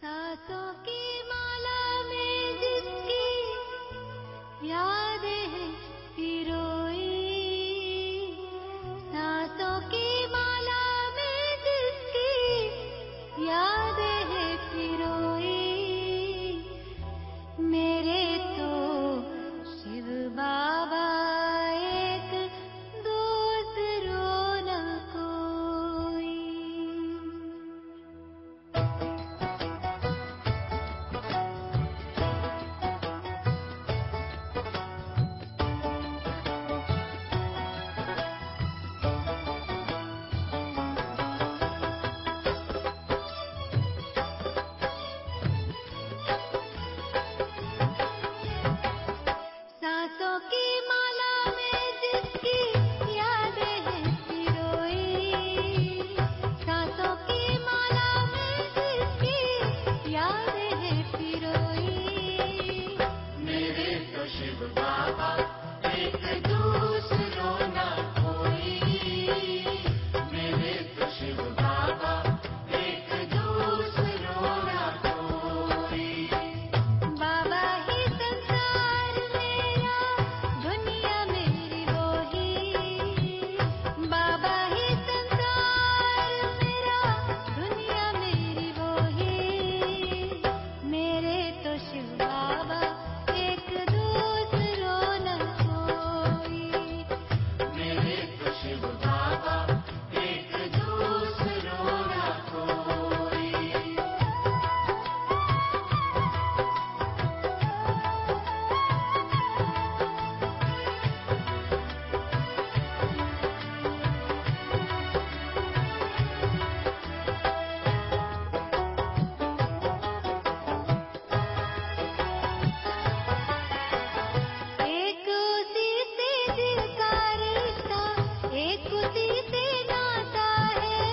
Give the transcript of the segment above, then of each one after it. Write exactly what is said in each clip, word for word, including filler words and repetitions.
सांसों की माला में जिसकी यादें हैं पिरोई, सांसों की माला में जिसकी यादें हैं पिरोई, मेरे तो शिव बाबा एक दूसरो न कोई। सांसों की माला में जिसकी यादें हैं पिरोई, सांसों की माला में जिसकी यादें हैं पिरोई, मेरे तो शिव बाबा एक दूसरो न कोई, मेरे तो शिव बाबा एक दूसरो न कोई। बाबा ही संसार मेरा, दुनिया मेरी वो ही, बाबा ही संसार मेरा, दुनिया मेरी वो ही, मेरे तो शिव बाबा एक दूसरो न कोई, मेरे तो शिव बाबा एक दूसरो न कोई। एक उसी से दिल का रिश्ता, एक उसी से नाता है,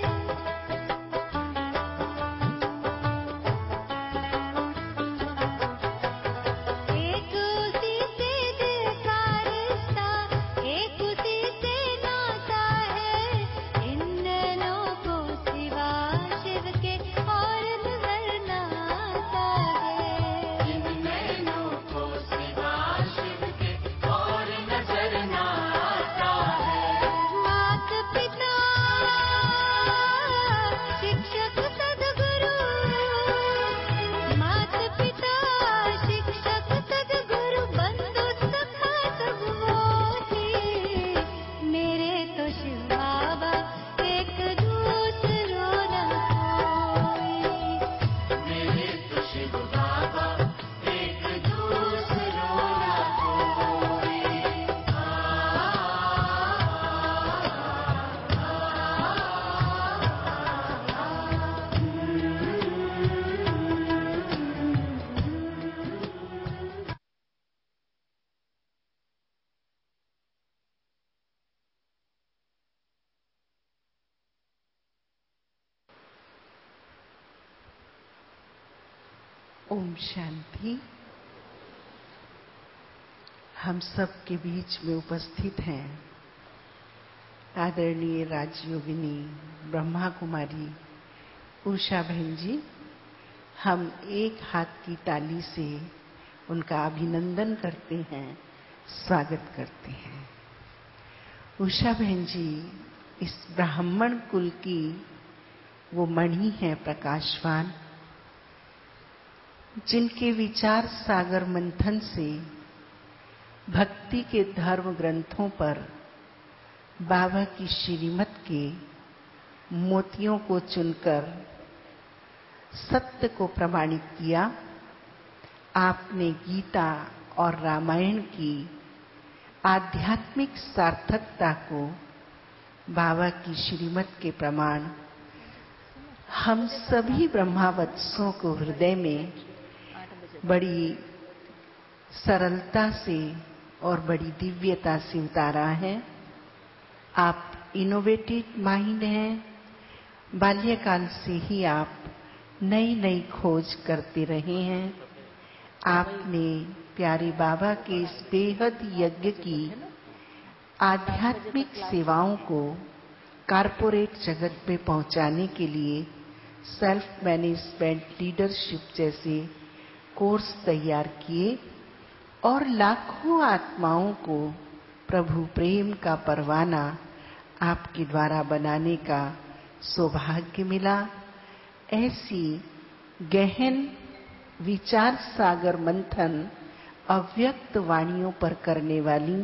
एक उसी से दिल का रिश्ता, एक उसी से नाता है, इन नैनों को सिवा शिव के और नजर न आता है, इन नैनों को सिवा शिव के और नजर न आता है। मात पिता शिक्षक सद्गुरु, मात पिता शिक्षक सद्गुरु, बंधु सखा सब वो ही, मेरे तो शिव बाबा एक दूसरो न कोई, मेरे तो शिव बाबा एक दूसरो न कोई। आ, ओम शांति। हम सब के बीच में उपस्थित हैं आदरणीय राजयोगिनी ब्रह्मा कुमारी उषा बहन जी। हम एक हाथ की ताली से उनका अभिनंदन करते हैं, स्वागत करते हैं। उषा बहन जी इस ब्राह्मण कुल की वो मणि है प्रकाशवान, जिनके विचार सागर मंथन से भक्ति के धर्म ग्रंथों पर बाबा की श्रीमत के मोतियों को चुनकर सत्य को प्रमाणित किया। आपने गीता और रामायण की आध्यात्मिक सार्थकता को बाबा की श्रीमत के प्रमाण हम सभी ब्रह्मावत्सों को हृदय में बड़ी सरलता से और बड़ी दिव्यता से उतारा है। आप इनोवेटिव माइंड हैं। बाल्यकाल से ही आप नई नई खोज करते रहे हैं। आपने प्यारे बाबा के इस बेहद यज्ञ की आध्यात्मिक सेवाओं को कारपोरेट जगत में पहुंचाने के लिए सेल्फ मैनेजमेंट लीडरशिप जैसे कोर्स तैयार किए और लाखों आत्माओं को प्रभु प्रेम का परवाना आपके द्वारा बनाने का सौभाग्य मिला। ऐसी गहन विचार सागर मंथन अव्यक्त वाणियों पर करने वाली,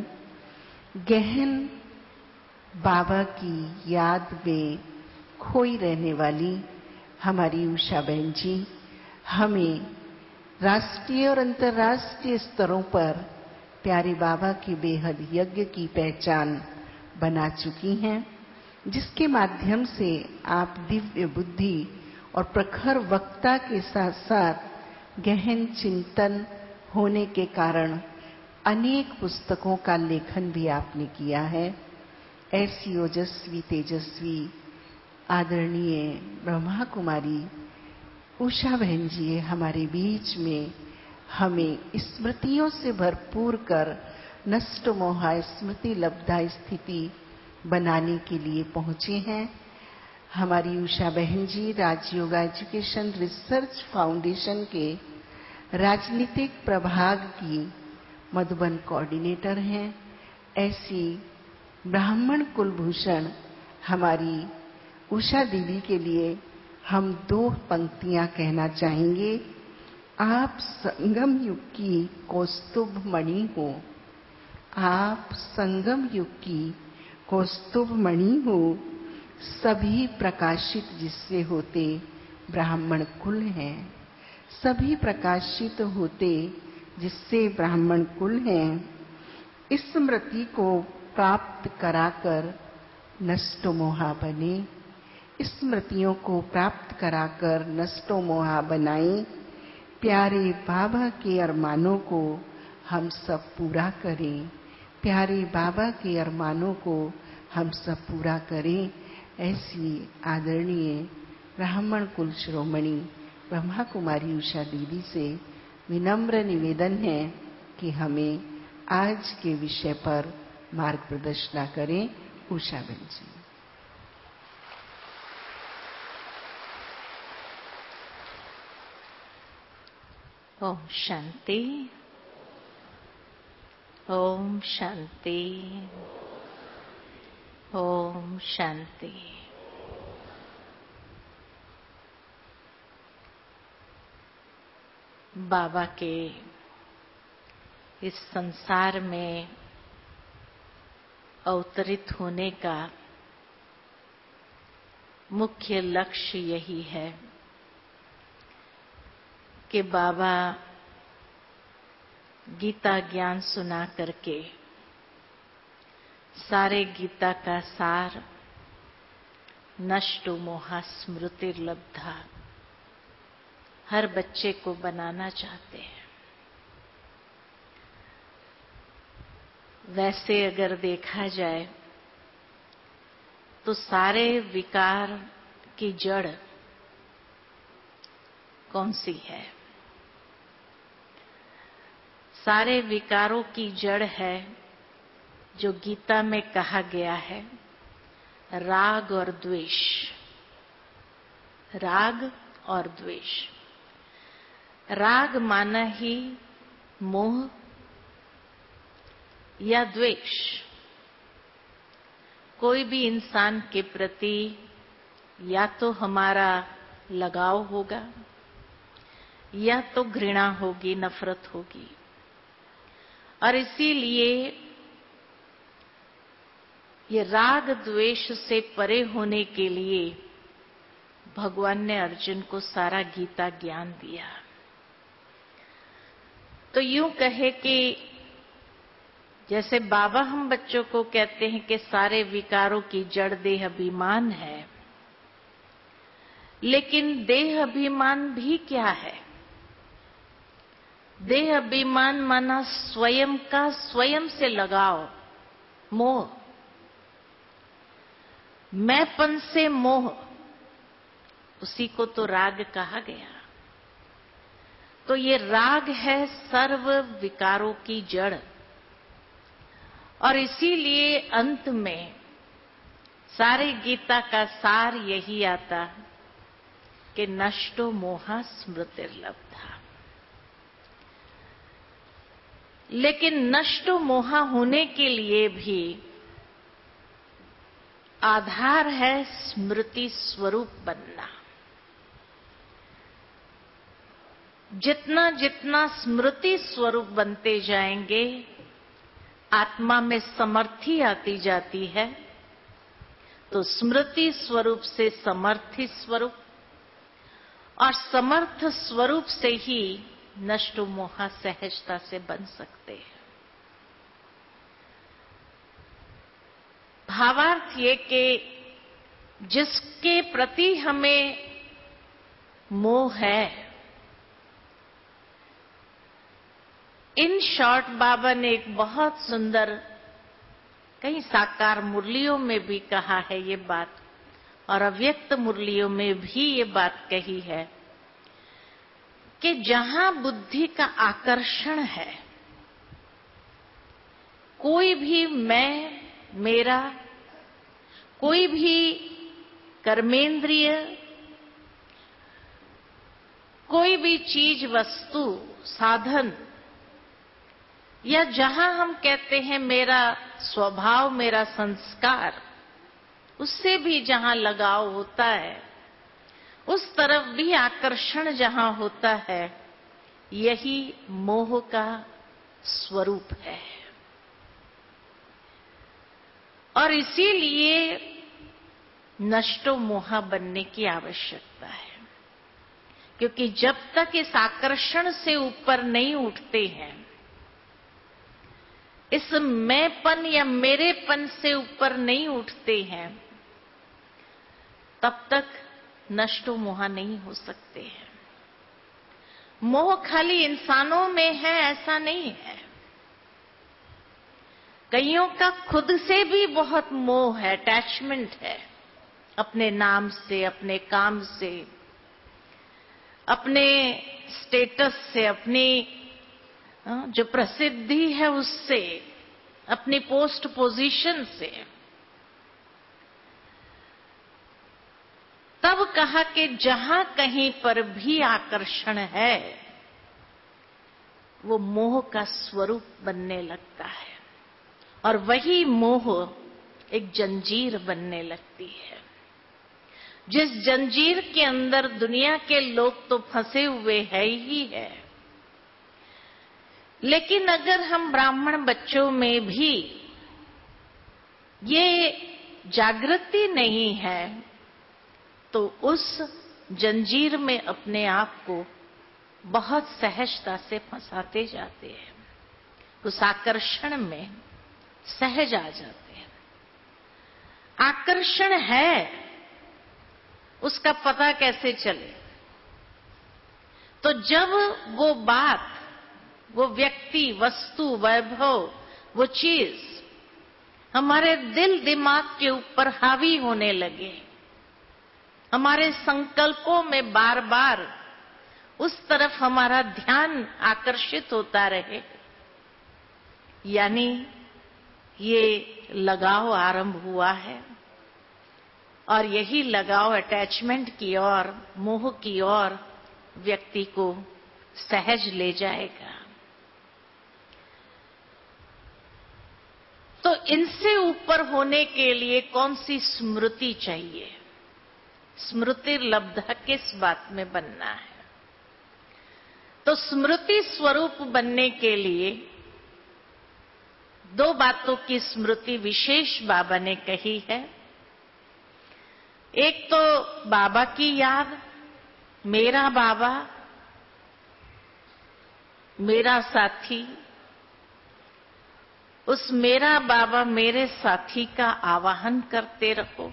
गहन बाबा की याद में खोई रहने वाली हमारी उषा बहन जी हमें राष्ट्रीय और अंतर्राष्ट्रीय स्तरों पर प्यारे बाबा के बेहद यज्ञ की पहचान बना चुकी हैं, जिसके माध्यम से आप दिव्य बुद्धि और प्रखर वक्ता के साथ साथ गहन चिंतन होने के कारण अनेक पुस्तकों का लेखन भी आपने किया है। ऐसी ओजस्वी तेजस्वी आदरणीय ब्रह्मा कुमारी उषा बहन जी हमारे बीच में हमें स्मृतियों से भरपूर कर नष्ट मोहा स्मृति लब्धा स्थिति बनाने के लिए पहुंचे हैं। हमारी उषा बहन जी राजयोगा एजुकेशन रिसर्च फाउंडेशन के राजनीतिक प्रभाग की मधुबन कोऑर्डिनेटर हैं। ऐसी ब्राह्मण कुलभूषण हमारी उषा दीदी के लिए हम दो पंक्तियां कहना चाहेंगे। आप संगम युग की कौस्तुभ मणि हो, आप संगम युग की कौस्तुभ मणि हो, सभी प्रकाशित जिससे होते ब्राह्मण कुल हैं, सभी प्रकाशित होते जिससे ब्राह्मण कुल हैं। इस स्मृति को प्राप्त कराकर नष्टो मोहा बने, स्मृतियों को प्राप्त कराकर नष्टो मोहा बनाए। प्यारे बाबा के अरमानों को हम सब पूरा करें, प्यारे बाबा के अरमानों को हम सब पूरा करें। ऐसी आदरणीय ब्राह्मण कुल शिरोमणि ब्रह्मा कुमारी उषा दीदी से विनम्र निवेदन है कि हमें आज के विषय पर मार्ग प्रदर्शना करें। उषा बहन जी। ओम शांति, ओम शांति, ओम शांति। बाबा के इस संसार में अवतरित होने का मुख्य लक्ष्य यही है कि बाबा गीता ज्ञान सुना करके सारे गीता का सार नष्टो मोहा स्मृतिर्लब्धा हर बच्चे को बनाना चाहते हैं। वैसे अगर देखा जाए तो सारे विकार की जड़ कौन सी है? सारे विकारों की जड़ है जो गीता में कहा गया है, राग और द्वेष। राग और द्वेष। राग माना ही मोह या द्वेष। कोई भी इंसान के प्रति या तो हमारा लगाव होगा या तो घृणा होगी, नफरत होगी। और इसीलिए ये राग द्वेष से परे होने के लिए भगवान ने अर्जुन को सारा गीता ज्ञान दिया। तो यूं कहे कि जैसे बाबा हम बच्चों को कहते हैं कि सारे विकारों की जड़ देह अभिमान है, लेकिन देह अभिमान भी क्या है? देह अभिमान माना स्वयं का स्वयं से लगाव, मोह, मैंपन से मोह, उसी को तो राग कहा गया। तो ये राग है सर्व विकारों की जड़। और इसीलिए अंत में सारे गीता का सार यही आता कि नष्टो मोहा स्मृतिर्लब्धा। लेकिन नष्टो मोहा होने के लिए भी आधार है स्मृति स्वरूप बनना। जितना जितना स्मृति स्वरूप बनते जाएंगे, आत्मा में समर्थी आती जाती है, तो स्मृति स्वरूप से समर्थी स्वरूप और समर्थ स्वरूप से ही नष्ट मोहा सहजता से बन सकते हैं। भावार्थ ये कि जिसके प्रति हमें मोह है, इन शॉर्ट बाबा ने एक बहुत सुंदर, कई साकार मुरलियों में भी कहा है ये बात, और अव्यक्त मुरलियों में भी ये बात कही है कि जहां बुद्धि का आकर्षण है, कोई भी मैं, मेरा, कोई भी कर्मेंद्रिय, कोई भी चीज, वस्तु, साधन, या जहां हम कहते हैं मेरा स्वभाव, मेरा संस्कार, उससे भी जहां लगाव होता है, उस तरफ भी आकर्षण जहां होता है, यही मोह का स्वरूप है। और इसीलिए नष्टो मोहा बनने की आवश्यकता है, क्योंकि जब तक इस आकर्षण से ऊपर नहीं उठते हैं, इस मैंपन या मेरेपन से ऊपर नहीं उठते हैं, तब तक नष्टो मोहा नहीं हो सकते हैं। मोह खाली इंसानों में है ऐसा नहीं है, कईयों का खुद से भी बहुत मोह है, अटैचमेंट है, अपने नाम से, अपने काम से, अपने स्टेटस से, अपनी जो प्रसिद्धि है उससे, अपनी पोस्ट पोजीशन से। तब कहा कि जहां कहीं पर भी आकर्षण है, वो मोह का स्वरूप बनने लगता है, और वही मोह एक जंजीर बनने लगती है। जिस जंजीर के अंदर दुनिया के लोग तो फंसे हुए है ही है, लेकिन अगर हम ब्राह्मण बच्चों में भी ये जागृति नहीं है, तो उस जंजीर में अपने आप को बहुत सहजता से फंसाते जाते हैं, उस आकर्षण में सहज आ जाते हैं। आकर्षण है, उसका पता कैसे चले? तो जब वो बात, वो व्यक्ति, वस्तु, वैभव, वो चीज हमारे दिल दिमाग के ऊपर हावी होने लगे, हमारे संकल्पों में बार बार उस तरफ हमारा ध्यान आकर्षित होता रहे, यानी ये लगाव आरंभ हुआ है, और यही लगाव अटैचमेंट की ओर, मोह की ओर व्यक्ति को सहज ले जाएगा। तो इनसे ऊपर होने के लिए कौन सी स्मृति चाहिए? स्मृति लब्धा किस बात में बनना है? तो स्मृति स्वरूप बनने के लिए दो बातों की स्मृति विशेष बाबा ने कही है। एक तो बाबा की याद, मेरा बाबा, मेरा साथी, उस मेरा बाबा मेरे साथी का आवाहन करते रहो।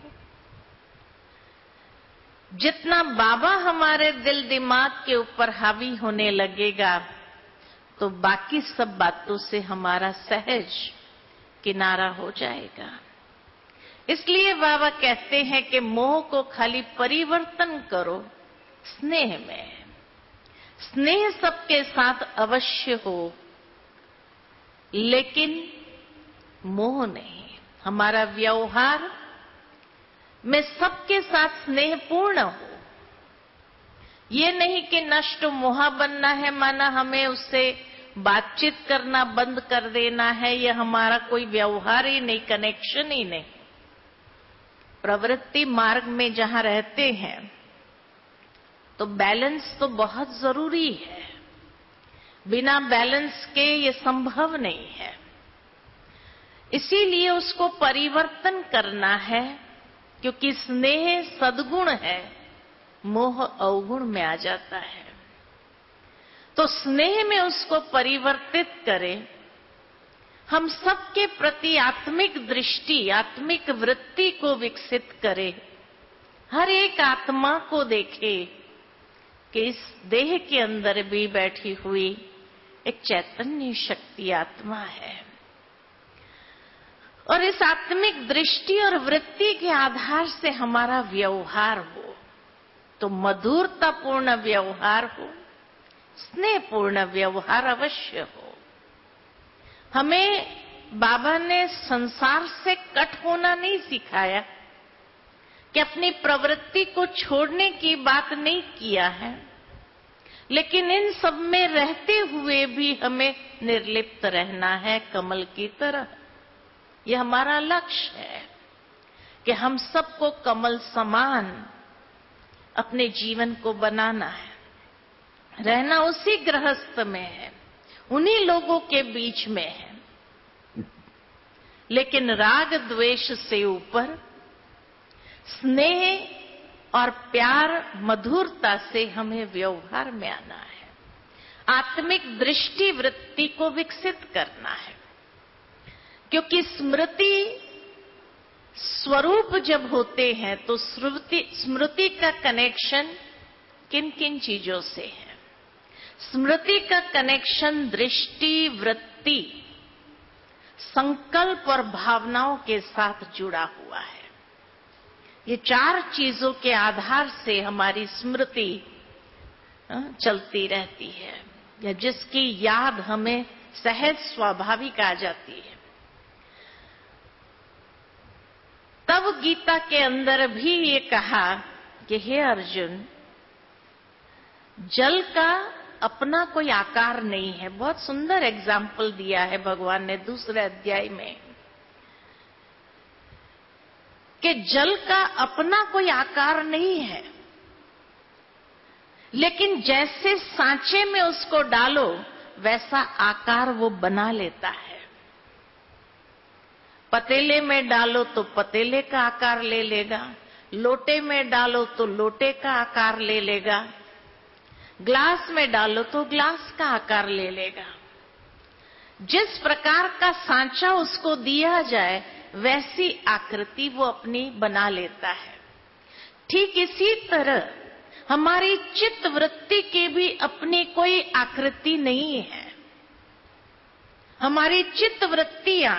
जितना बाबा हमारे दिल दिमाग के ऊपर हावी होने लगेगा, तो बाकी सब बातों से हमारा सहज किनारा हो जाएगा। इसलिए बाबा कहते हैं कि मोह को खाली परिवर्तन करो स्नेह में। स्नेह सबके साथ अवश्य हो, लेकिन मोह नहीं। हमारा व्यवहार में सबके साथ स्नेहपूर्ण हो, ये नहीं कि नष्ट मोहा बनना है, माना हमें उससे बातचीत करना बंद कर देना है, यह हमारा कोई व्यवहार ही नहीं, कनेक्शन ही नहीं। प्रवृत्ति मार्ग में जहां रहते हैं तो बैलेंस तो बहुत जरूरी है, बिना बैलेंस के ये संभव नहीं है। इसीलिए उसको परिवर्तन करना है, क्योंकि स्नेह सद्गुण है, मोह अवगुण में आ जाता है। तो स्नेह में उसको परिवर्तित करें, हम सबके प्रति आत्मिक दृष्टि, आत्मिक वृत्ति को विकसित करें, हर एक आत्मा को देखे कि इस देह के अंदर भी बैठी हुई एक चैतन्य शक्ति आत्मा है, और इस आत्मिक दृष्टि और वृत्ति के आधार से हमारा व्यवहार हो तो मधुरतापूर्ण व्यवहार हो, स्नेहपूर्ण व्यवहार अवश्य हो। हमें बाबा ने संसार से कट होना नहीं सिखाया, कि अपनी प्रवृत्ति को छोड़ने की बात नहीं किया है, लेकिन इन सब में रहते हुए भी हमें निर्लिप्त रहना है, कमल की तरह। यह हमारा लक्ष्य है कि हम सबको कमल समान अपने जीवन को बनाना है, रहना उसी गृहस्थ में है, उन्हीं लोगों के बीच में है, लेकिन राग द्वेष से ऊपर स्नेह और प्यार मधुरता से हमें व्यवहार में आना है, आत्मिक दृष्टि वृत्ति को विकसित करना है। क्योंकि स्मृति स्वरूप जब होते हैं तो स्मृति स्मृति का कनेक्शन किन किन चीजों से है? स्मृति का कनेक्शन दृष्टि, वृत्ति, संकल्प और भावनाओं के साथ जुड़ा हुआ है। ये चार चीजों के आधार से हमारी स्मृति चलती रहती है, या जिसकी याद हमें सहज स्वाभाविक आ जाती है। तब गीता के अंदर भी ये कहा कि हे अर्जुन, जल का अपना कोई आकार नहीं है। बहुत सुंदर एग्जाम्पल दिया है भगवान ने दूसरे अध्याय में, कि जल का अपना कोई आकार नहीं है, लेकिन जैसे सांचे में उसको डालो वैसा आकार वो बना लेता है। पतीले में डालो तो पतीले का आकार ले लेगा, लोटे में डालो तो लोटे का आकार ले लेगा, ग्लास में डालो तो ग्लास का आकार ले लेगा। जिस प्रकार का सांचा उसको दिया जाए वैसी आकृति वो अपनी बना लेता है। ठीक इसी तरह हमारी चित्त वृत्ति की भी अपनी कोई आकृति नहीं है। हमारी चित्त वृत्तियां,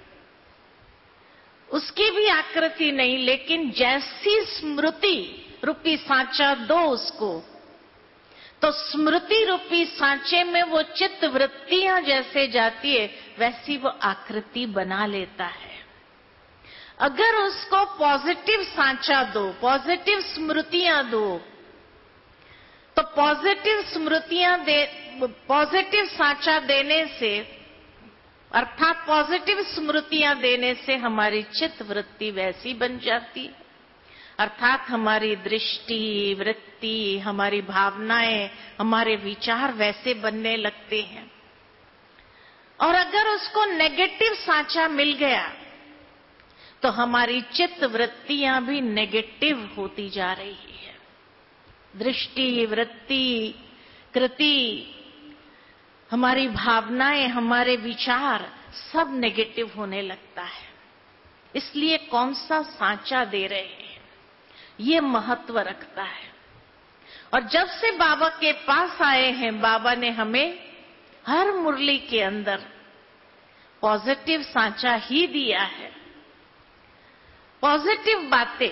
उसकी भी आकृति नहीं, लेकिन जैसी स्मृति रूपी सांचा दो उसको, तो स्मृति रूपी सांचे में वो चित्त वृत्तियां जैसे जाती है वैसी वो आकृति बना लेता है। अगर उसको पॉजिटिव सांचा दो, पॉजिटिव स्मृतियां दो, तो पॉजिटिव स्मृतियां दे, पॉजिटिव सांचा देने से, अर्थात पॉजिटिव स्मृतियां देने से हमारी चित्त वृत्ति वैसी बन जाती है, अर्थात हमारी दृष्टि, वृत्ति, हमारी भावनाएं, हमारे विचार वैसे बनने लगते हैं। और अगर उसको नेगेटिव सांचा मिल गया तो हमारी चित्त वृत्तियां भी नेगेटिव होती जा रही है। दृष्टि, वृत्ति, कृति, हमारी भावनाएं, हमारे विचार सब नेगेटिव होने लगता है। इसलिए कौन सा सांचा दे रहे हैं ये महत्व रखता है। और जब से बाबा के पास आए हैं, बाबा ने हमें हर मुरली के अंदर पॉजिटिव सांचा ही दिया है। पॉजिटिव बातें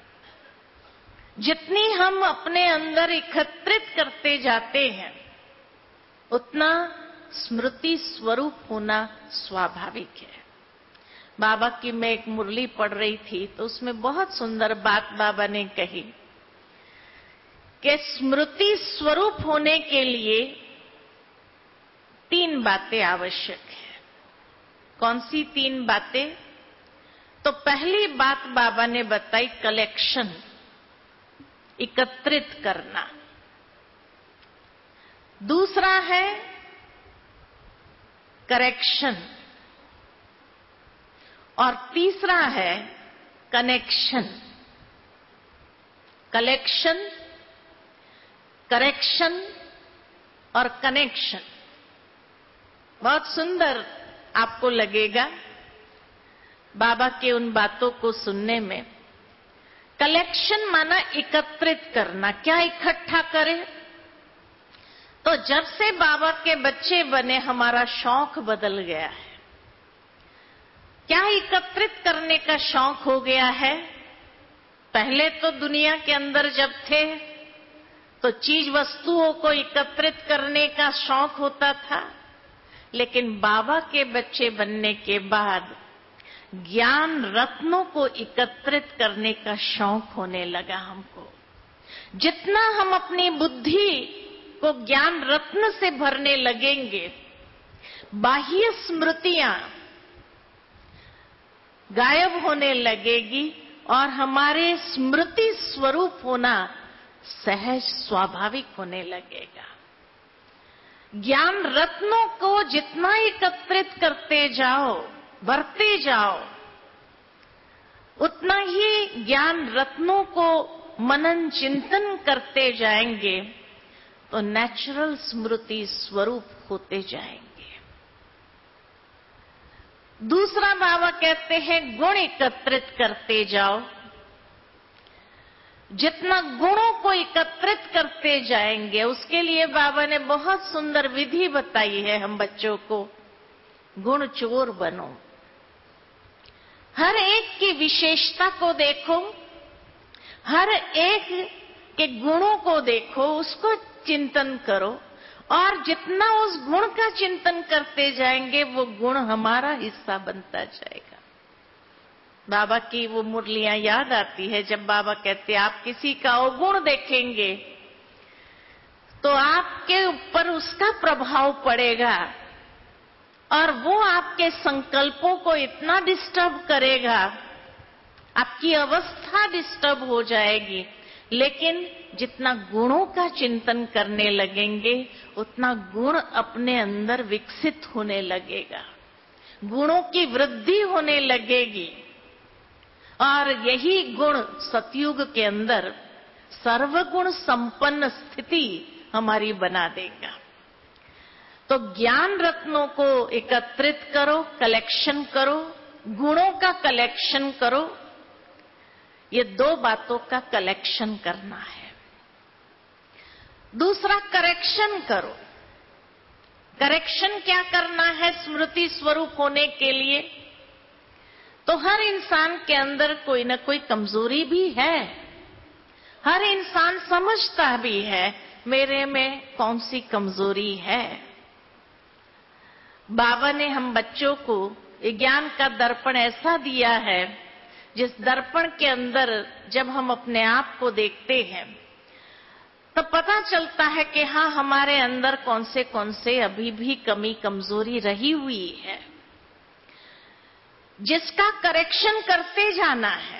जितनी हम अपने अंदर एकत्रित करते जाते हैं उतना स्मृति स्वरूप होना स्वाभाविक है। बाबा की मैं एक मुरली पढ़ रही थी तो उसमें बहुत सुंदर बात बाबा ने कही कि स्मृति स्वरूप होने के लिए तीन बातें आवश्यक है। कौन सी तीन बातें? तो पहली बात बाबा ने बताई कलेक्शन, एकत्रित करना। दूसरा है करेक्शन और तीसरा है कनेक्शन। कलेक्शन, करेक्शन और कनेक्शन। बहुत सुंदर आपको लगेगा बाबा के उन बातों को सुनने में। कलेक्शन माना एकत्रित करना। क्या इकट्ठा करें? तो जब से बाबा के बच्चे बने हमारा शौक बदल गया है। क्या एकत्रित करने का शौक हो गया है? पहले तो दुनिया के अंदर जब थे तो चीज वस्तुओं को एकत्रित करने का शौक होता था, लेकिन बाबा के बच्चे बनने के बाद ज्ञान रत्नों को एकत्रित करने का शौक होने लगा हमको। जितना हम अपनी बुद्धि को ज्ञान रत्न से भरने लगेंगे, बाह्य स्मृतियां गायब होने लगेगी और हमारे स्मृति स्वरूप होना सहज स्वाभाविक होने लगेगा। ज्ञान रत्नों को जितना एकत्रित करते जाओ, भरते जाओ, उतना ही ज्ञान रत्नों को मनन चिंतन करते जाएंगे तो नेचुरल स्मृति स्वरूप होते जाएंगे। दूसरा बाबा कहते हैं गुण एकत्रित करते जाओ। जितना गुणों को एकत्रित करते जाएंगे, उसके लिए बाबा ने बहुत सुंदर विधि बताई है हम बच्चों को। गुण चोर बनो। हर एक की विशेषता को देखो, हर एक के गुणों को देखो, उसको चिंतन करो और जितना उस गुण का चिंतन करते जाएंगे वो गुण हमारा हिस्सा बनता जाएगा। बाबा की वो मुरलियां याद आती है जब बाबा कहते हैं आप किसी का अवगुण देखेंगे तो आपके ऊपर उसका प्रभाव पड़ेगा और वो आपके संकल्पों को इतना डिस्टर्ब करेगा, आपकी अवस्था डिस्टर्ब हो जाएगी। लेकिन जितना गुणों का चिंतन करने लगेंगे उतना गुण अपने अंदर विकसित होने लगेगा, गुणों की वृद्धि होने लगेगी और यही गुण सतयुग के अंदर सर्वगुण संपन्न स्थिति हमारी बना देगा। तो ज्ञान रत्नों को एकत्रित करो, कलेक्शन करो, गुणों का कलेक्शन करो। ये दो बातों का कलेक्शन करना है। दूसरा करेक्शन करो। करेक्शन क्या करना है स्मृति स्वरूप होने के लिए? तो हर इंसान के अंदर कोई ना कोई कमजोरी भी है। हर इंसान समझता भी है मेरे में कौन सी कमजोरी है। बाबा ने हम बच्चों को ज्ञान का दर्पण ऐसा दिया है जिस दर्पण के अंदर जब हम अपने आप को देखते हैं तो पता चलता है कि हाँ, हमारे अंदर कौन से कौन से अभी भी कमी कमजोरी रही हुई है, जिसका करेक्शन करते जाना है।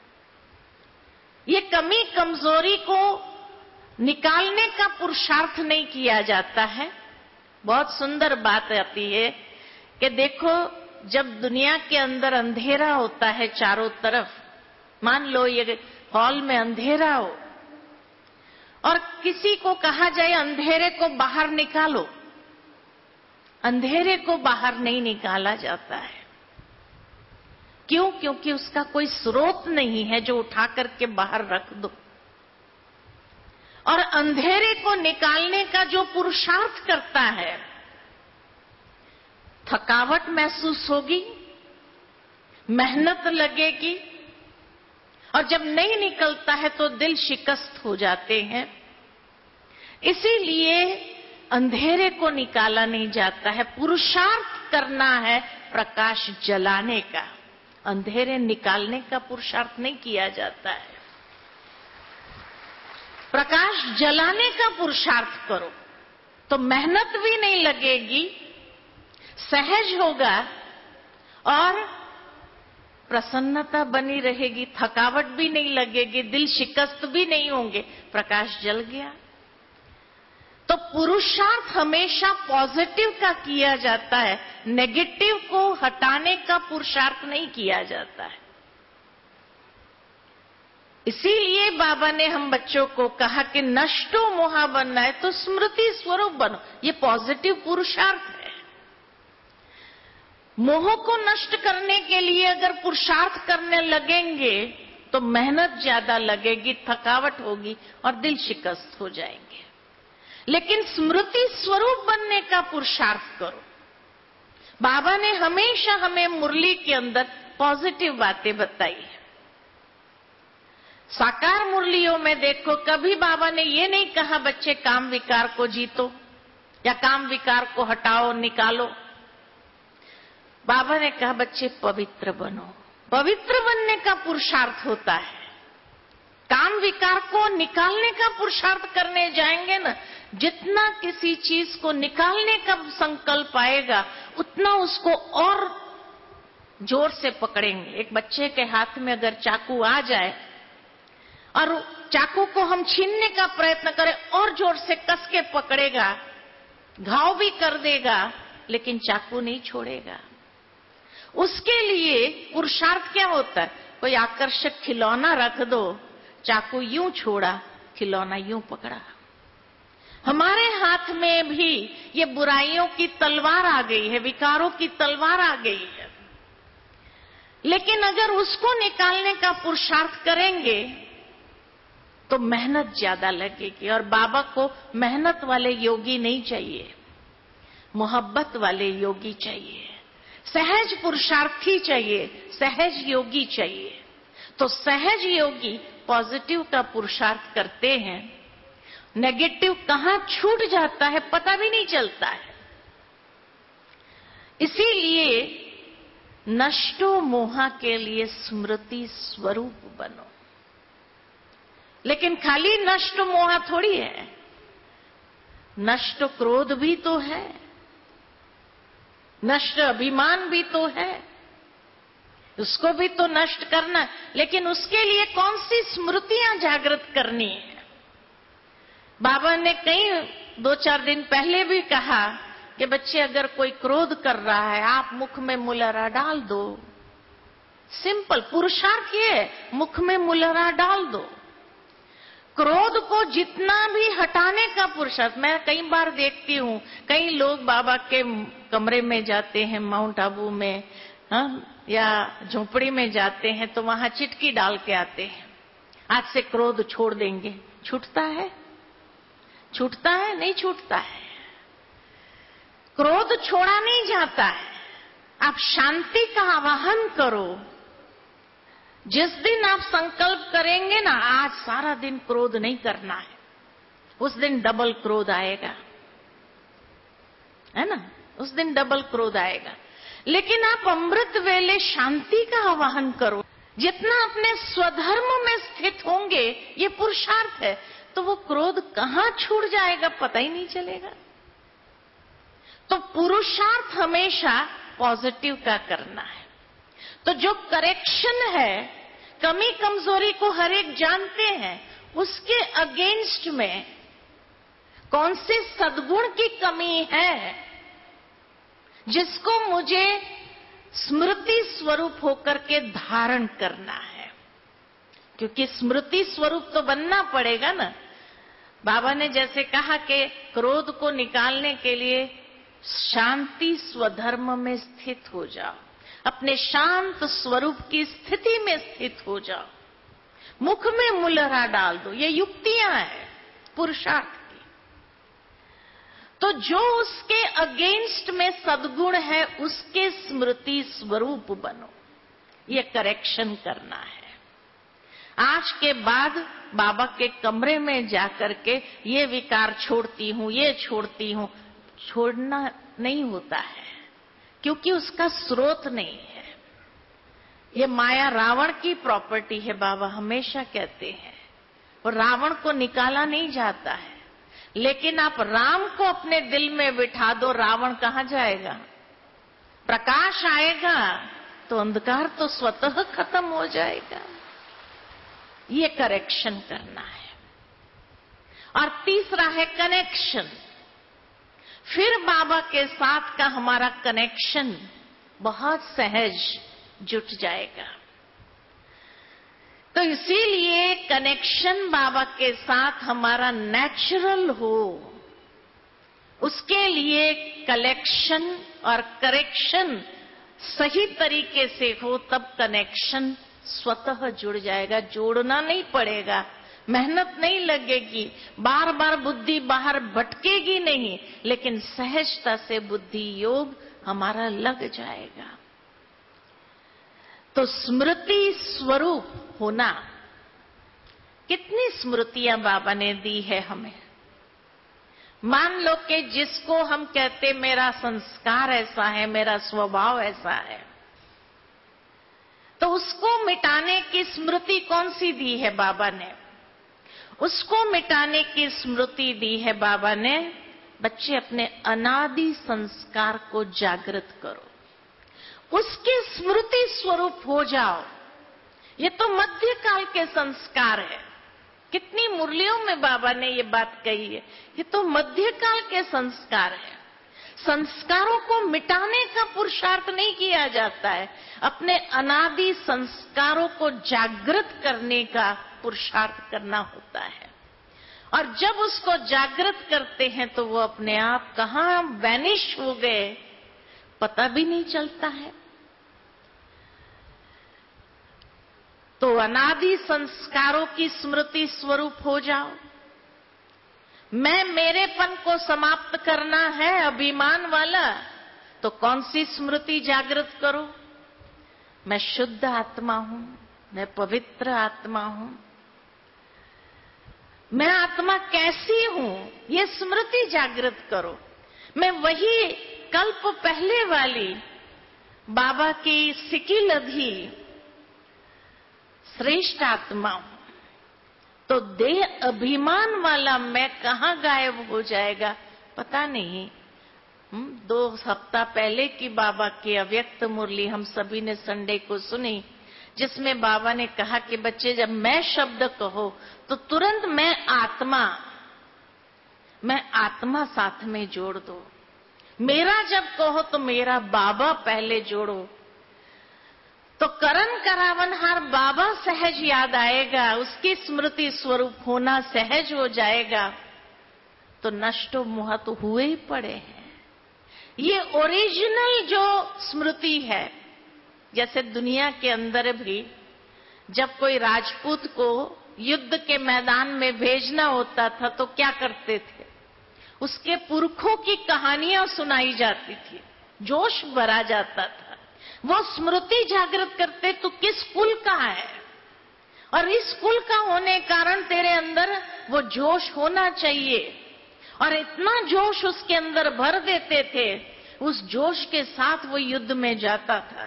ये कमी कमजोरी को निकालने का पुरुषार्थ नहीं किया जाता है। बहुत सुंदर बात आती है कि देखो, जब दुनिया के अंदर अंधेरा होता है चारों तरफ, मान लो ये हॉल में अंधेरा हो और किसी को कहा जाए अंधेरे को बाहर निकालो, अंधेरे को बाहर नहीं निकाला जाता है। क्यों? क्योंकि उसका कोई स्रोत नहीं है जो उठा करके बाहर रख दो। और अंधेरे को निकालने का जो पुरुषार्थ करता है, थकावट महसूस होगी, मेहनत लगेगी और जब नहीं निकलता है तो दिल शिकस्त हो जाते हैं। इसीलिए अंधेरे को निकाला नहीं जाता है, पुरुषार्थ करना है प्रकाश जलाने का, अंधेरे निकालने का पुरुषार्थ नहीं किया जाता है। प्रकाश जलाने का पुरुषार्थ करो तो मेहनत भी नहीं लगेगी, सहज होगा और प्रसन्नता बनी रहेगी, थकावट भी नहीं लगेगी, दिल शिकस्त भी नहीं होंगे। प्रकाश जल गया। तो पुरुषार्थ हमेशा पॉजिटिव का किया जाता है, नेगेटिव को हटाने का पुरुषार्थ नहीं किया जाता है। इसीलिए बाबा ने हम बच्चों को कहा कि नष्टो मोहा बनना है तो स्मृति स्वरूप बनो। ये पॉजिटिव पुरुषार्थ है। मोह को नष्ट करने के लिए अगर पुरुषार्थ करने लगेंगे तो मेहनत ज्यादा लगेगी, थकावट होगी और दिल शिकस्त हो जाएंगे। लेकिन स्मृति स्वरूप बनने का पुरुषार्थ करो। बाबा ने हमेशा हमें मुरली के अंदर पॉजिटिव बातें बताई है। साकार मुरलियों में देखो, कभी बाबा ने ये नहीं कहा बच्चे काम विकार को जीतो या काम विकार को हटाओ, निकालो। बाबा ने कहा बच्चे पवित्र बनो। पवित्र बनने का पुरुषार्थ होता है। काम विकार को निकालने का पुरुषार्थ करने जाएंगे ना, जितना किसी चीज को निकालने का संकल्प आएगा उतना उसको और जोर से पकड़ेंगे। एक बच्चे के हाथ में अगर चाकू आ जाए और चाकू को हम छीनने का प्रयत्न करें, और जोर से कस के पकड़ेगा, घाव भी कर देगा लेकिन चाकू नहीं छोड़ेगा। उसके लिए पुरुषार्थ क्या होता है? कोई आकर्षक खिलौना रख दो, चाकू यूं छोड़ा, खिलौना यूं पकड़ा। हमारे हाथ में भी ये बुराइयों की तलवार आ गई है, विकारों की तलवार आ गई है। लेकिन अगर उसको निकालने का पुरुषार्थ करेंगे तो मेहनत ज्यादा लगेगी। और बाबा को मेहनत वाले योगी नहीं चाहिए, मोहब्बत वाले योगी चाहिए, सहज पुरुषार्थी चाहिए, सहज योगी चाहिए। तो सहज योगी पॉजिटिव का पुरुषार्थ करते हैं, नेगेटिव कहां छूट जाता है पता भी नहीं चलता है। इसीलिए नष्टो मोहा के लिए स्मृति स्वरूप बनो। लेकिन खाली नष्ट मोहा थोड़ी है, नष्ट क्रोध भी तो है, नष्ट अभिमान भी तो है, उसको भी तो नष्ट करना। लेकिन उसके लिए कौन सी स्मृतियां जागृत करनी है? बाबा ने कई दो चार दिन पहले भी कहा कि बच्चे अगर कोई क्रोध कर रहा है, आप मुख में मुलरा डाल दो। सिंपल पुरुषार्थ ये है, मुख में मुलरा डाल दो। क्रोध को जितना भी हटाने का पुरुषार्थ। मैं कई बार देखती हूँ, कई लोग बाबा के कमरे में जाते हैं, माउंट आबू में, हाँ, या झोपड़ी में जाते हैं तो वहां चिटकी डाल के आते हैं, आज से क्रोध छोड़ देंगे। छूटता है? छूटता है? नहीं छूटता है। क्रोध छोड़ा नहीं जाता है। आप शांति का आवाहन करो। जिस दिन आप संकल्प करेंगे ना, आज सारा दिन क्रोध नहीं करना है, उस दिन डबल क्रोध आएगा, है ना? उस दिन डबल क्रोध आएगा। लेकिन आप अमृत वेले शांति का आवाहन करो। जितना अपने स्वधर्म में स्थित होंगे, ये पुरुषार्थ है, तो वो क्रोध कहां छूट जाएगा पता ही नहीं चलेगा। तो पुरुषार्थ हमेशा पॉजिटिव का करना है। तो जो करेक्शन है, कमी कमजोरी को हर एक जानते हैं, उसके अगेंस्ट में कौन से सद्गुण की कमी है जिसको मुझे स्मृति स्वरूप होकर के धारण करना है। क्योंकि स्मृति स्वरूप तो बनना पड़ेगा ना। बाबा ने जैसे कहा कि क्रोध को निकालने के लिए शांति स्वधर्म में स्थित हो जाओ, अपने शांत स्वरूप की स्थिति में स्थित हो जाओ, मुख में मुलरा डाल दो। ये युक्तियां हैं पुरुषार्थ की। तो जो उसके अगेंस्ट में सद्गुण है, उसके स्मृति स्वरूप बनो। ये करेक्शन करना है। आज के बाद बाबा के कमरे में जाकर के ये विकार छोड़ती हूं, ये छोड़ती हूं, छोड़ना नहीं होता है, क्योंकि उसका स्रोत नहीं है। ये माया रावण की प्रॉपर्टी है, बाबा हमेशा कहते हैं। और रावण को निकाला नहीं जाता है। लेकिन आप राम को अपने दिल में बिठा दो, रावण कहां जाएगा? प्रकाश आएगा तो अंधकार तो स्वतः खत्म हो जाएगा। ये करेक्शन करना है। और तीसरा है कनेक्शन। फिर बाबा के साथ का हमारा कनेक्शन बहुत सहज जुट जाएगा। तो इसीलिए कनेक्शन बाबा के साथ हमारा नेचुरल हो, उसके लिए कलेक्शन और करेक्शन सही तरीके से हो, तब कनेक्शन स्वतः जुड़ जाएगा। जोड़ना नहीं पड़ेगा, मेहनत नहीं लगेगी, बार बार बुद्धि बाहर भटकेगी नहीं, लेकिन सहजता से बुद्धि योग हमारा लग जाएगा। तो स्मृति स्वरूप होना, कितनी स्मृतियां बाबा ने दी है हमें। मान लो कि जिसको हम कहते मेरा संस्कार ऐसा है, मेरा स्वभाव ऐसा है, तो उसको मिटाने की स्मृति कौन सी दी है बाबा ने? उसको मिटाने की स्मृति दी है बाबा ने, बच्चे अपने अनादि संस्कार को जागृत करो, उसके स्मृति स्वरूप हो जाओ। ये तो मध्यकाल के संस्कार है। कितनी मुरलियों में बाबा ने ये बात कही है। ये तो मध्यकाल के संस्कार है। संस्कारों को मिटाने का पुरुषार्थ नहीं किया जाता है, अपने अनादि संस्कारों को जागृत करने का पुरुषार्थ करना होता है। और जब उसको जागृत करते हैं तो वो अपने आप कहां वैनिश हो गए पता भी नहीं चलता है। तो अनादि संस्कारों की स्मृति स्वरूप हो जाओ। मैं मेरेपन को समाप्त करना है, अभिमान वाला, तो कौन सी स्मृति जागृत करो? मैं शुद्ध आत्मा हूं, मैं पवित्र आत्मा हूं। मैं आत्मा कैसी हूं, ये स्मृति जागृत करो। मैं वही कल्प पहले वाली बाबा की सिकिलधी श्रेष्ठ आत्मा हूं। तो देह अभिमान वाला मैं कहां गायब हो जाएगा पता नहीं। दो हफ्ता पहले की बाबा की अव्यक्त मुरली हम सभी ने संडे को सुनी, जिसमें बाबा ने कहा कि बच्चे जब मैं शब्द कहो तो तुरंत मैं आत्मा, मैं आत्मा साथ में जोड़ दो। मेरा जब कहो तो मेरा बाबा पहले जोड़ो। तो करण करावनहार बाबा सहज याद आएगा, उसकी स्मृति स्वरूप होना सहज हो जाएगा, तो नष्टो मोह तो हुए ही पड़े हैं। ये ओरिजिनल जो स्मृति है, जैसे दुनिया के अंदर भी जब कोई राजपूत को युद्ध के मैदान में भेजना होता था तो क्या करते थे? उसके पुरखों की कहानियां सुनाई जाती थी, जोश भरा जाता था। वो स्मृति जागृत करते तू किस कुल का है, और इस कुल का होने कारण तेरे अंदर वो जोश होना चाहिए। और इतना जोश उसके अंदर भर देते थे, उस जोश के साथ वो युद्ध में जाता था।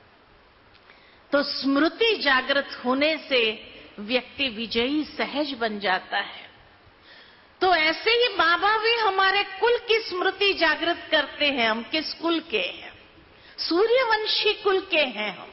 तो स्मृति जागृत होने से व्यक्ति विजयी सहज बन जाता है। तो ऐसे ही बाबा भी हमारे कुल की स्मृति जागृत करते हैं। हम किस कुल के हैं? सूर्यवंशी कुल के हैं हम।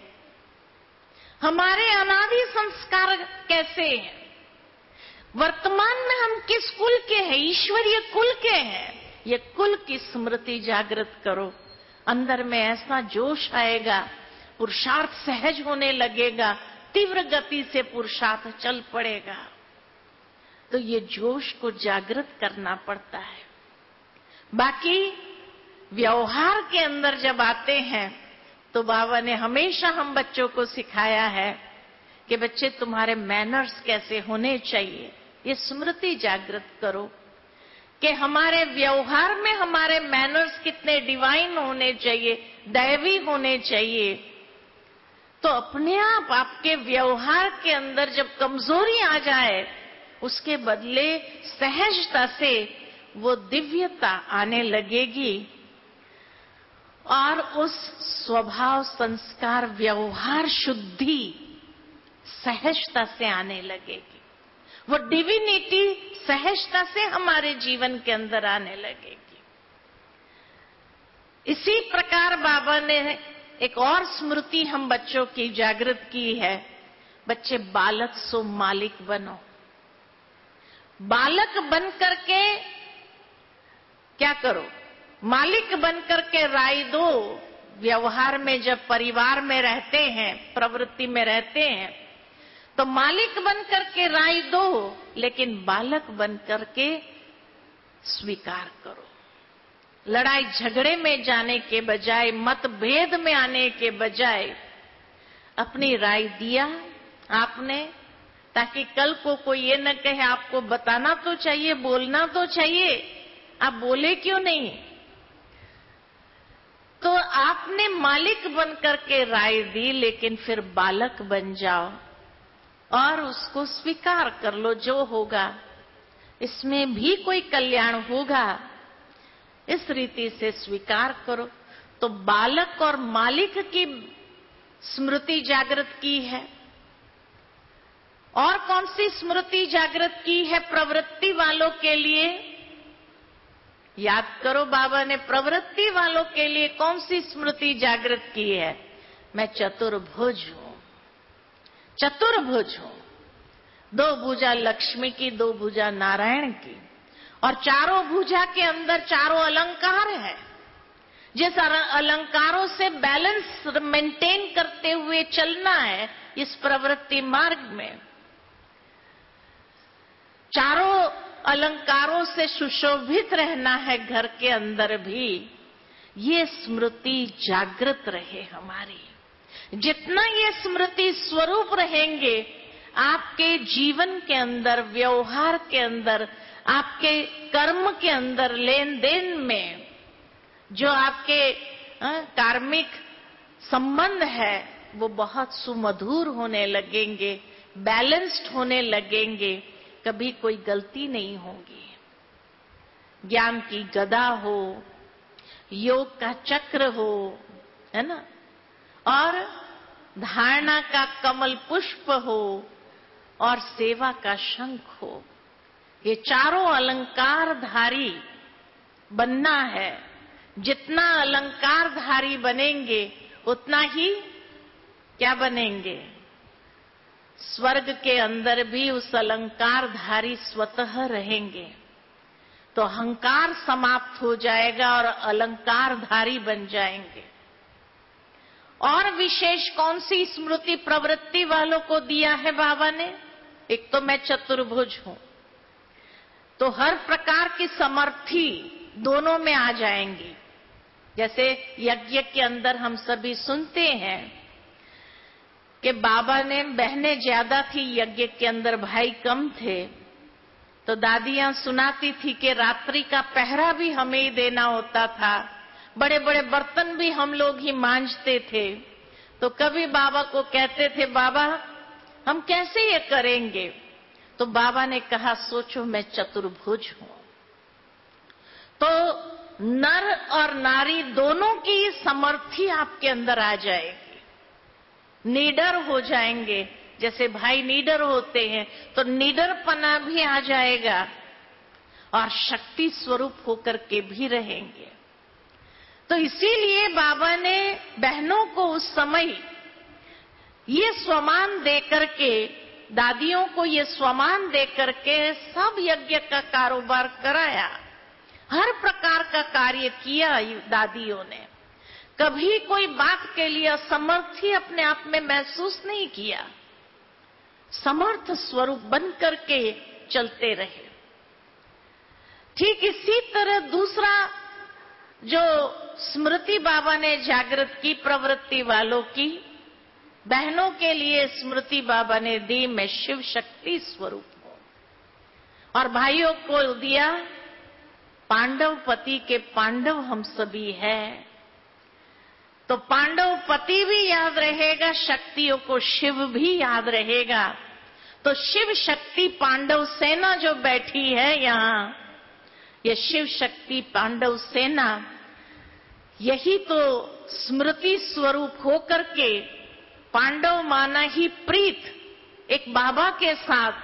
हमारे अनादि संस्कार कैसे हैं? वर्तमान में हम किस कुल के हैं? ईश्वरीय कुल के हैं। ये कुल की स्मृति जागृत करो, अंदर में ऐसा जोश आएगा, पुरुषार्थ सहज होने लगेगा, तीव्र गति से पुरुषार्थ चल पड़ेगा। तो ये जोश को जागृत करना पड़ता है। बाकी व्यवहार के अंदर जब आते हैं तो बाबा ने हमेशा हम बच्चों को सिखाया है कि बच्चे तुम्हारे मैनर्स कैसे होने चाहिए, ये स्मृति जागृत करो कि हमारे व्यवहार में हमारे मैनर्स कितने डिवाइन होने चाहिए, दैवी होने चाहिए। तो अपने आप आपके व्यवहार के अंदर जब कमजोरी आ जाए, उसके बदले सहजता से वो दिव्यता आने लगेगी और उस स्वभाव संस्कार व्यवहार शुद्धि सहजता से आने लगेगी। वो डिविनिटी सहजता से हमारे जीवन के अंदर आने लगेगी। इसी प्रकार बाबा ने एक और स्मृति हम बच्चों की जागृत की है, बच्चे बालक सो मालिक बनो। बालक बन करके क्या करो? मालिक बन करके राय दो। व्यवहार में जब परिवार में रहते हैं, प्रवृत्ति में रहते हैं, तो मालिक बन करके राय दो, लेकिन बालक बन करके स्वीकार करो। लड़ाई झगड़े में जाने के बजाय, मतभेद में आने के बजाय अपनी राय दिया आपने, ताकि कल को कोई ये न कहे आपको बताना तो चाहिए, बोलना तो चाहिए, आप बोले क्यों नहीं। तो आपने मालिक बन करके राय दी, लेकिन फिर बालक बन जाओ और उसको स्वीकार कर लो। जो होगा इसमें भी कोई कल्याण होगा, इस रीति से स्वीकार करो। तो बालक और मालिक की स्मृति जागृत की है। और कौन सी स्मृति जागृत की है प्रवृत्ति वालों के लिए? याद करो, बाबा ने प्रवृत्ति वालों के लिए कौन सी स्मृति जागृत की है? मैं चतुर्भुज हूं, चतुर्भुज हूं। दो भुजा लक्ष्मी की, दो भुजा नारायण की, और चारों भुजा के अंदर चारों अलंकार है। जिस अलंकारों से बैलेंस मेंटेन करते हुए चलना है इस प्रवृत्ति मार्ग में, चारों अलंकारों से सुशोभित रहना है घर के अंदर भी। ये स्मृति जागृत रहे हमारी। जितना ये स्मृति स्वरूप रहेंगे, आपके जीवन के अंदर, व्यवहार के अंदर, आपके कर्म के अंदर, लेन देन में जो आपके आ, कार्मिक संबंध है, वो बहुत सुमधुर होने लगेंगे, बैलेंस्ड होने लगेंगे। कभी कोई गलती नहीं होगी। ज्ञान की गदा हो, योग का चक्र हो, है ना, और धारणा का कमल पुष्प हो, और सेवा का शंख हो। ये चारों अलंकारधारी बनना है। जितना अलंकारधारी बनेंगे, उतना ही क्या बनेंगे? स्वर्ग के अंदर भी उस अलंकारधारी स्वतः रहेंगे। तो अहंकार समाप्त हो जाएगा और अलंकारधारी बन जाएंगे। और विशेष कौन सी स्मृति प्रवृत्ति वालों को दिया है बाबा ने? एक तो मैं चतुर्भुज हूं, तो हर प्रकार की समर्थी दोनों में आ जाएंगी। जैसे यज्ञ के अंदर हम सभी सुनते हैं कि बाबा ने, बहनें ज्यादा थी यज्ञ के अंदर, भाई कम थे, तो दादियां सुनाती थी कि रात्रि का पहरा भी हमें ही देना होता था, बड़े बड़े बर्तन भी हम लोग ही मांजते थे। तो कभी बाबा को कहते थे, बाबा हम कैसे ये करेंगे? तो बाबा ने कहा, सोचो मैं चतुर्भुज हूं। तो नर और नारी दोनों की समर्थी आपके अंदर आ जाएगी, निडर हो जाएंगे। जैसे भाई निडर होते हैं, तो निडरपना भी आ जाएगा और शक्ति स्वरूप होकर के भी रहेंगे। तो इसीलिए बाबा ने बहनों को उस समय ये स्वमान देकर के, दादियों को ये स्वमान देकर के सब यज्ञ का कारोबार कराया, हर प्रकार का कार्य किया दादियों ने। कभी कोई बात के लिए असमर्थ ही अपने आप में महसूस नहीं किया, समर्थ स्वरूप बन करके चलते रहे। ठीक इसी तरह दूसरा जो स्मृति बाबा ने जागृत की प्रवृत्ति वालों की, बहनों के लिए स्मृति बाबा ने दी, मैं शिव शक्ति स्वरूप हूं। और भाइयों को दिया, पांडव पति के पांडव हम सभी हैं। तो पांडव पति भी याद रहेगा, शक्तियों को शिव भी याद रहेगा। तो शिव शक्ति पांडव सेना जो बैठी है यहां, ये शिव शक्ति पांडव सेना, यही तो स्मृति स्वरूप होकर के पांडव माना ही प्रीत एक बाबा के साथ,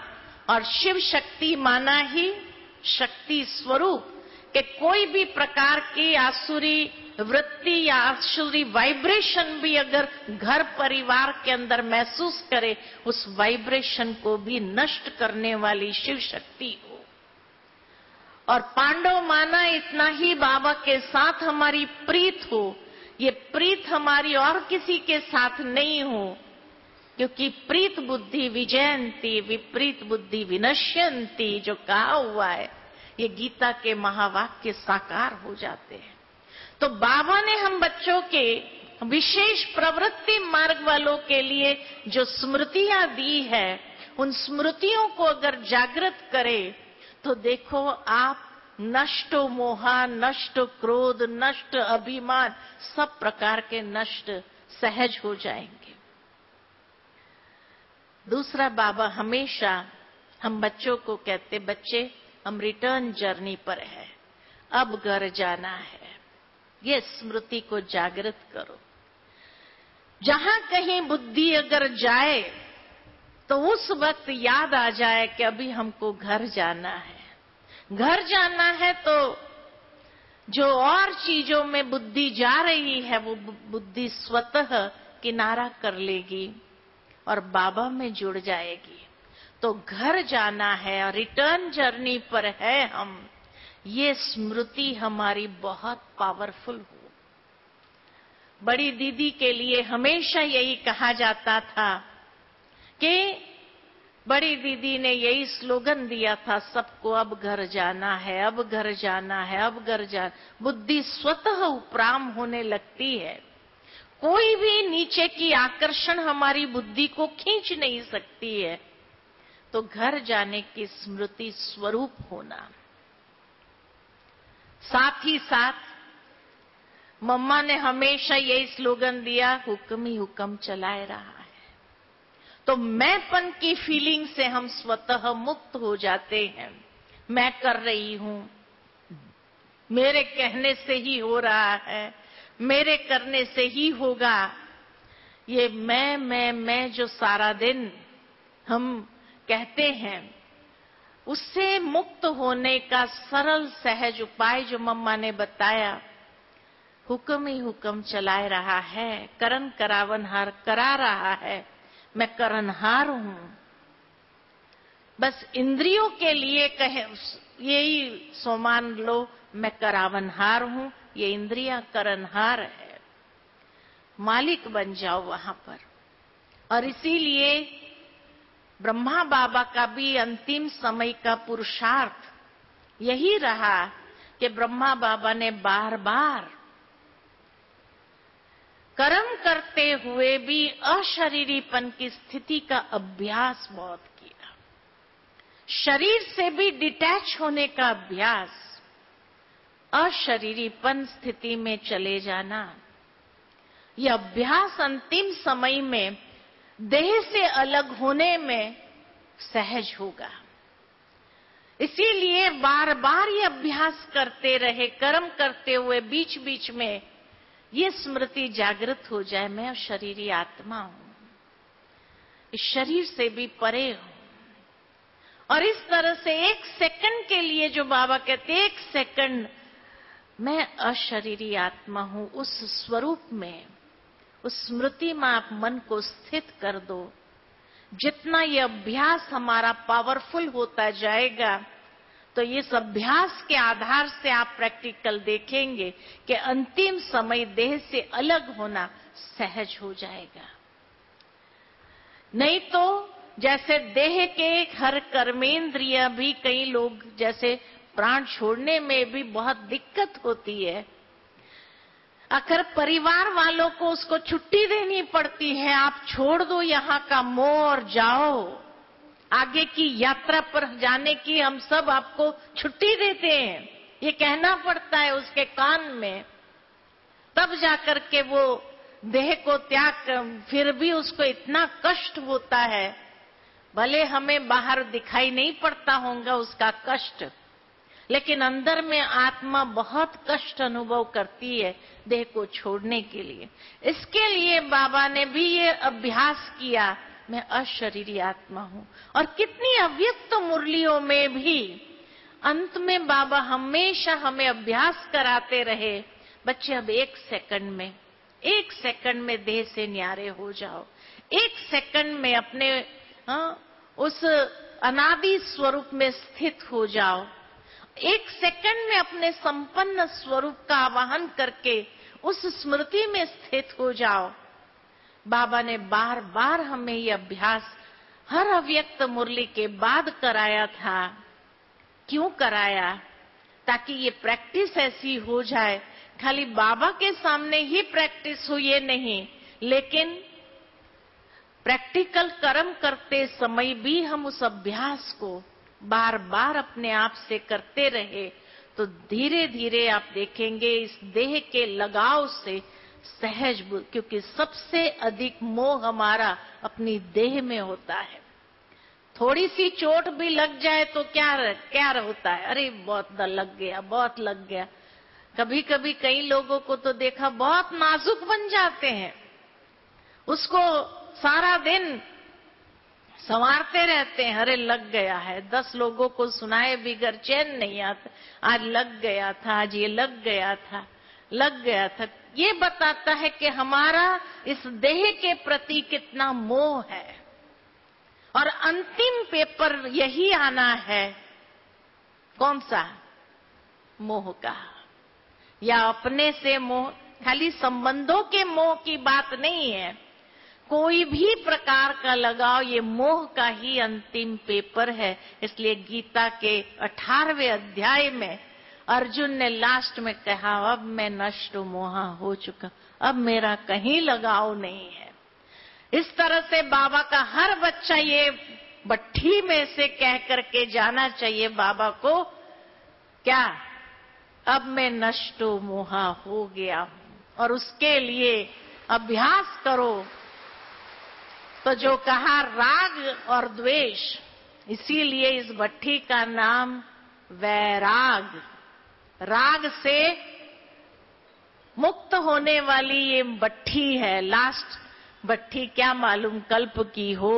और शिव शक्ति माना ही शक्ति स्वरूप, कि कोई भी प्रकार की आसुरी वृत्ति या आसुरी वाइब्रेशन भी अगर घर परिवार के अंदर महसूस करे, उस वाइब्रेशन को भी नष्ट करने वाली शिव शक्ति हो। और पांडव माना इतना ही बाबा के साथ हमारी प्रीत हो। ये प्रीत हमारी और किसी के साथ नहीं हो, क्योंकि प्रीत बुद्धि विजयंती विपरीत बुद्धि विनश्यंती जो कहा हुआ है, ये गीता के महावाक्य साकार हो जाते हैं। तो बाबा ने हम बच्चों के विशेष प्रवृत्ति मार्ग वालों के लिए जो स्मृतियां दी है, उन स्मृतियों को अगर जागृत करें तो देखो आप नष्ट मोहा, नष्ट क्रोध, नष्ट अभिमान, सब प्रकार के नष्ट सहज हो जाएंगे। दूसरा, बाबा हमेशा हम बच्चों को कहते, बच्चे हम रिटर्न जर्नी पर है, अब घर जाना है। ये स्मृति को जागृत करो। जहां कहीं बुद्धि अगर जाए तो उस वक्त याद आ जाए कि अभी हमको घर जाना है। घर जाना है तो जो और चीजों में बुद्धि जा रही है वो बुद्धि स्वतः किनारा कर लेगी और बाबा में जुड़ जाएगी। तो घर जाना है और रिटर्न जर्नी पर है हम, ये स्मृति हमारी बहुत पावरफुल हो। बड़ी दीदी के लिए हमेशा यही कहा जाता था कि बड़ी दीदी ने यही स्लोगन दिया था सबको, अब घर जाना है, अब घर जाना है, अब घर जाना। बुद्धि स्वतः उपराम होने लगती है। कोई भी नीचे की आकर्षण हमारी बुद्धि को खींच नहीं सकती है। तो घर जाने की स्मृति स्वरूप होना। साथ ही साथ मम्मा ने हमेशा यही स्लोगन दिया, हुक्म ही हुक्म चलाए रहा है। तो मैंपन की फीलिंग से हम स्वतः मुक्त हो जाते हैं। मैं कर रही हूं, मेरे कहने से ही हो रहा है, मेरे करने से ही होगा। ये मैं मैं मैं जो सारा दिन हम कहते हैं, उससे मुक्त होने का सरल सहज उपाय जो मम्मा ने बताया, हुक्म ही हुक्म चलाए रहा है, करन करावनहार करा रहा है, मैं करनहार हूं। बस इंद्रियों के लिए कहे यही सो मान लो, मैं करावनहार हूं, ये इंद्रियां करनहार है। मालिक बन जाओ वहां पर। और इसीलिए ब्रह्मा बाबा का भी अंतिम समय का पुरुषार्थ यही रहा कि ब्रह्मा बाबा ने बार बार कर्म करते हुए भी अशरीरीपन की स्थिति का अभ्यास बहुत किया। शरीर से भी डिटैच होने का अभ्यास, अशरीरीपन स्थिति में चले जाना, यह अभ्यास अंतिम समय में देह से अलग होने में सहज होगा। इसीलिए बार बार ये अभ्यास करते रहे, कर्म करते हुए बीच बीच में ये स्मृति जागृत हो जाए, मैं शरीरी आत्मा हूं, इस शरीर से भी परे हूं। और इस तरह से एक सेकंड के लिए जो बाबा कहते, एक सेकंड मैं अशरीरी आत्मा हूं, उस स्वरूप में, उस स्मृति में आप मन को स्थित कर दो। जितना ये अभ्यास हमारा पावरफुल होता जाएगा, तो इस अभ्यास के आधार से आप प्रैक्टिकल देखेंगे कि अंतिम समय देह से अलग होना सहज हो जाएगा। नहीं तो जैसे देह के हर कर्मेंद्रिय भी, कई लोग जैसे प्राण छोड़ने में भी बहुत दिक्कत होती है, आखिर परिवार वालों को उसको छुट्टी देनी पड़ती है, आप छोड़ दो यहाँ का मोह और जाओ, आगे की यात्रा पर जाने की हम सब आपको छुट्टी देते हैं, ये कहना पड़ता है उसके कान में। तब जाकर के वो देह को त्याग, फिर भी उसको इतना कष्ट होता है, भले हमें बाहर दिखाई नहीं पड़ता होगा उसका कष्ट, लेकिन अंदर में आत्मा बहुत कष्ट अनुभव करती है देह को छोड़ने के लिए। इसके लिए बाबा ने भी ये अभ्यास किया, मैं अशरीरी आत्मा हूं। और कितनी अव्यक्त मुरलियों में भी अंत में बाबा हमेशा हमें अभ्यास कराते रहे, बच्चे अब एक सेकंड में एक सेकंड में देह से न्यारे हो जाओ, एक सेकंड में अपने हाँ, उस अनादि स्वरूप में स्थित हो जाओ, एक सेकंड में अपने संपन्न स्वरूप का आवाहन करके उस स्मृति में स्थित हो जाओ। बाबा ने बार बार हमें ये अभ्यास हर अव्यक्त मुरली के बाद कराया था। क्यों कराया? ताकि ये प्रैक्टिस ऐसी हो जाए, खाली बाबा के सामने ही प्रैक्टिस हो ये नहीं, लेकिन प्रैक्टिकल कर्म करते समय भी हम उस अभ्यास को बार बार अपने आप से करते रहे, तो धीरे धीरे आप देखेंगे इस देह के लगाव से सहज, क्योंकि सबसे अधिक मोह हमारा अपनी देह में होता है। थोड़ी सी चोट भी लग जाए तो क्या क्या होता है, अरे बहुत लग गया, बहुत लग गया। कभी कभी कई लोगों को तो देखा बहुत नाजुक बन जाते हैं, उसको सारा दिन संवारते रहते हैं, अरे लग गया है। दस लोगों को सुनाए बिगर चैन नहीं आता, आज लग गया था, आज ये लग गया था, लग गया था। ये बताता है कि हमारा इस देह के प्रति कितना मोह है। और अंतिम पेपर यही आना है, कौन सा? मोह का, या अपने से मोह। खाली संबंधों के मोह की बात नहीं है, कोई भी प्रकार का लगाव, ये मोह का ही अंतिम पेपर है। इसलिए गीता के अठारहवें अध्याय में अर्जुन ने लास्ट में कहा, अब मैं नष्ट मोहा हो चुका, अब मेरा कहीं लगाव नहीं है। इस तरह से बाबा का हर बच्चा ये भट्ठी में से कह करके जाना चाहिए बाबा को, क्या? अब मैं नष्ट मोहा हो गया हूं। और उसके लिए अभ्यास करो। तो जो कहा राग और द्वेष, इसीलिए इस भट्ठी का नाम वैराग, राग से मुक्त होने वाली ये भट्ठी है। लास्ट भट्ठी क्या मालूम कल्प की हो,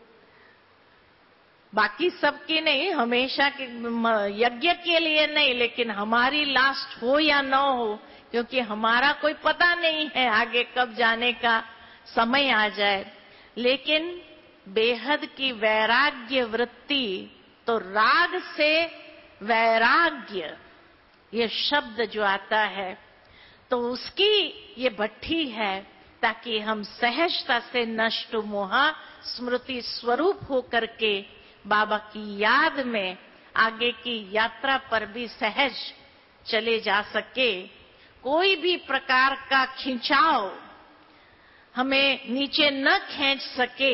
बाकी सबकी नहीं, हमेशा के यज्ञ के लिए नहीं, लेकिन हमारी लास्ट हो या न हो, क्योंकि हमारा कोई पता नहीं है आगे कब जाने का समय आ जाए। लेकिन बेहद की वैराग्य वृत्ति, तो राग से वैराग्य ये शब्द जो आता है, तो उसकी ये भट्ठी है, ताकि हम सहजता से नष्ट मोहा स्मृति स्वरूप हो करके बाबा की याद में आगे की यात्रा पर भी सहज चले जा सके। कोई भी प्रकार का खिंचाव हमें नीचे न खींच सके,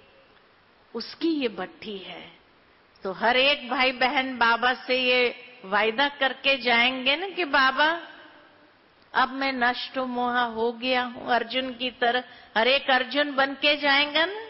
उसकी ये भट्ठी है। तो हर एक भाई बहन बाबा से ये वायदा करके जाएंगे ना कि बाबा अब मैं नष्ट मोहा हो गया हूं, अर्जुन की तरह। हर एक अर्जुन बन के जाएगा ना,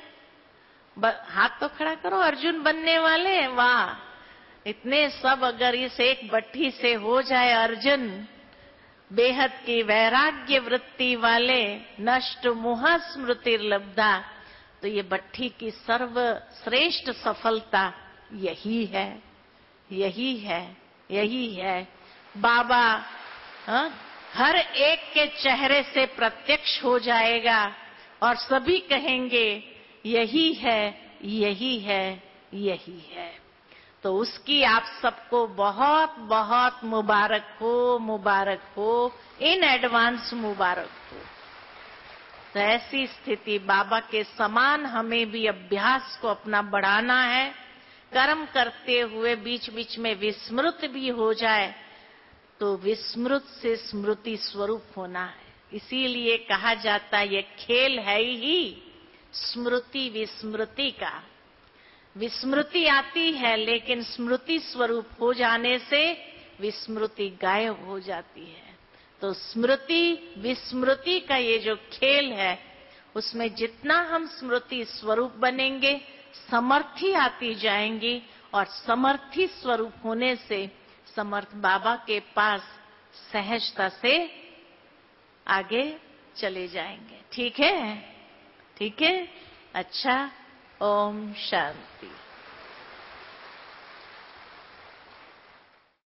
हाथ तो खड़ा करो अर्जुन बनने वाले, वाह। इतने सब अगर इस एक भट्ठी से हो जाए अर्जुन, बेहद की वैराग्य वृत्ति वाले, नष्ट मोह स्मृति लब्धा, तो ये भट्ठी की सर्वश्रेष्ठ सफलता यही है, यही है, यही है। बाबा हा? हर एक के चेहरे से प्रत्यक्ष हो जाएगा और सभी कहेंगे यही है, यही है, यही है। तो उसकी आप सबको बहुत बहुत मुबारक हो, मुबारक हो, इन एडवांस मुबारक हो। तो ऐसी स्थिति बाबा के समान हमें भी अभ्यास को अपना बढ़ाना है। कर्म करते हुए बीच बीच में विस्मृत भी हो जाए, तो विस्मृत से स्मृति स्वरूप होना है। इसीलिए कहा जाता है ये खेल है ही स्मृति विस्मृति का। विस्मृति आती है, लेकिन स्मृति स्वरूप हो जाने से विस्मृति गायब हो जाती है। तो स्मृति विस्मृति का ये जो खेल है, उसमें जितना हम स्मृति स्वरूप बनेंगे, समर्थी आती जाएंगी, और समर्थी स्वरूप होने से समर्थ बाबा के पास सहजता से आगे चले जाएंगे। ठीक है, ठीक है, अच्छा। ओम शांति।